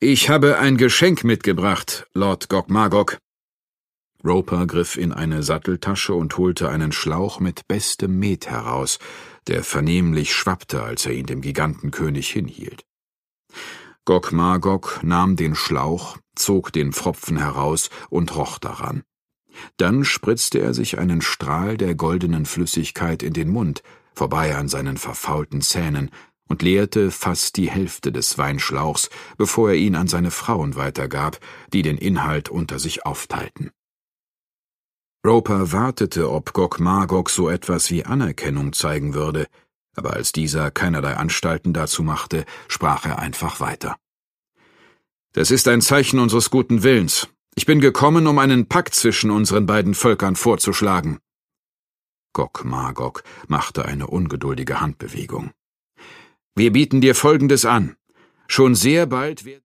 »Ich habe ein Geschenk mitgebracht, Lord Gog-Magog.« Roper griff in eine Satteltasche und holte einen Schlauch mit bestem Met heraus, der vernehmlich schwappte, als er ihn dem Gigantenkönig hinhielt. Gog-Magog nahm den Schlauch, zog den Pfropfen heraus und roch daran. Dann spritzte er sich einen Strahl der goldenen Flüssigkeit in den Mund, vorbei an seinen verfaulten Zähnen, und leerte fast die Hälfte des Weinschlauchs, bevor er ihn an seine Frauen weitergab, die den Inhalt unter sich aufteilten. Roper wartete, ob Gog-Magog so etwas wie Anerkennung zeigen würde, aber als dieser keinerlei Anstalten dazu machte, sprach er einfach weiter. »Das ist ein Zeichen unseres guten Willens. Ich bin gekommen, um einen Pakt zwischen unseren beiden Völkern vorzuschlagen.« Gog-Magog machte eine ungeduldige Handbewegung. »Wir bieten dir Folgendes an. Schon sehr bald wird